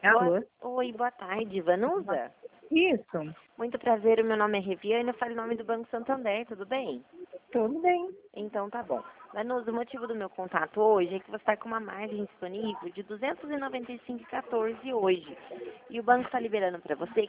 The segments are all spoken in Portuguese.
Alô? Oi, boa tarde, Vanusa? Isso, Muito prazer, o meu nome é Reviane, eu falo em nome do Banco Santander, tudo bem? tudo bem. Então tá bom. Vanusa, o motivo do meu contato hoje é que você está com uma margem disponível de 295,14 hoje. E o banco está liberando para você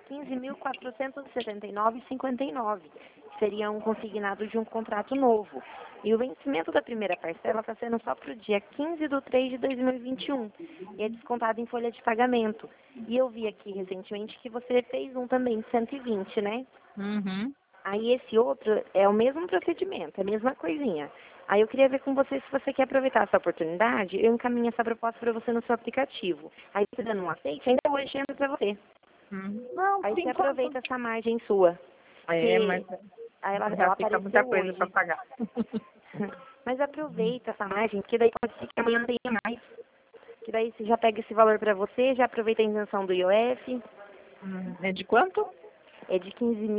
15.479,59, que seria um consignado de um contrato novo. E o vencimento da primeira parcela está sendo só para o dia 15/3/2021 e é descontado em folha de pagamento. E eu vi aqui recentemente que você fez um também de 120, né? Uhum. Aí esse outro é o mesmo procedimento, é a mesma coisinha. Aí eu queria ver com você se você quer aproveitar essa oportunidade, eu encaminho essa proposta para você no seu aplicativo. Aí você dando um aceite, ainda hoje entra para você. Não, Aí por você enquanto. aproveita essa margem sua. É, mas Que aí já ela fica muita apareceu coisa para hoje. pagar. Mas aproveita essa margem, porque daí pode ser que amanhã não tenha mais. Que daí você já pega esse valor para você, já aproveita a isenção do IOF. É de quanto? É de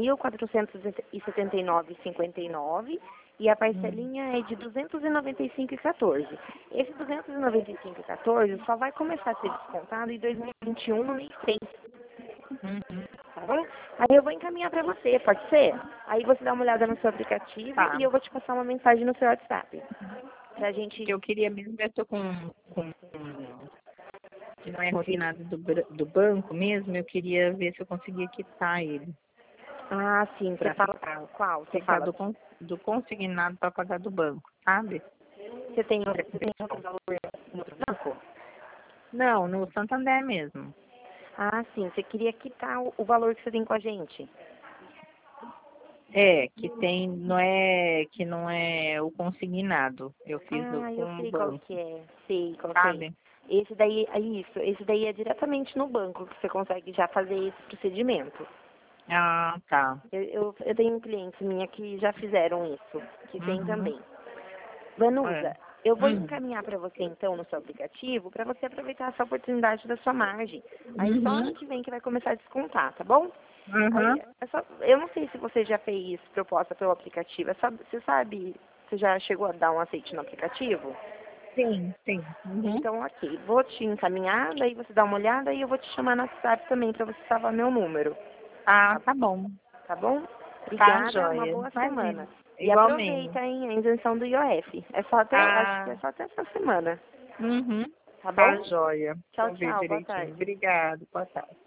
15.479,59 e a parcelinha é de 295,14. Esse 295,14 só vai começar a ser descontado em 2021 no mês 6, tá bom? Aí eu vou encaminhar para você, pode ser? Aí você dá uma olhada no seu aplicativo Tá. e eu vou te passar uma mensagem no seu WhatsApp. Pra Que gente... eu queria mesmo, eu tô com que não é consignado do banco mesmo, eu queria ver se eu conseguia quitar ele. Ah, sim, você Para fala ficar, qual? Você ficar fala... do consignado para pagar do banco, sabe? Você tem outro valor no outro banco? Não, no Santander mesmo. Ah, sim, você queria quitar o valor que você tem com a gente. É, que não é o consignado. Eu fiz Ah, eu com o sei qual banco, que é. Sei qual que é. sabe? Esse daí, é isso. Esse daí é diretamente no banco que você consegue já fazer esse procedimento. Ah, tá. Eu tenho clientes minha que já fizeram isso, que tem Uhum. também. É. Vanusa, eu vou Hum. encaminhar para você então no seu aplicativo para você aproveitar essa oportunidade da sua margem. Aí só Uhum. ano que vem que vai começar a descontar, tá bom? Aí, Uhum. eu não sei se você já fez proposta pelo aplicativo. Você sabe, você já chegou a dar um aceite no aplicativo? Sim, sim. Uhum. Então, ok. Vou te encaminhar, daí você dá uma olhada e eu vou te chamar no WhatsApp também para você salvar meu número. Ah, Tá, tá bom. tá bom? Tá, Obrigada, uma joia. boa semana. Imagina. E Igualmente. aproveita, hein, a isenção do IOF. É só até, acho que é Ah, só até essa semana. uhum. Tá Tá, bom? joia. Tchau, Vou ver tchau. Boa direitinho. tarde. Obrigado. Boa tarde.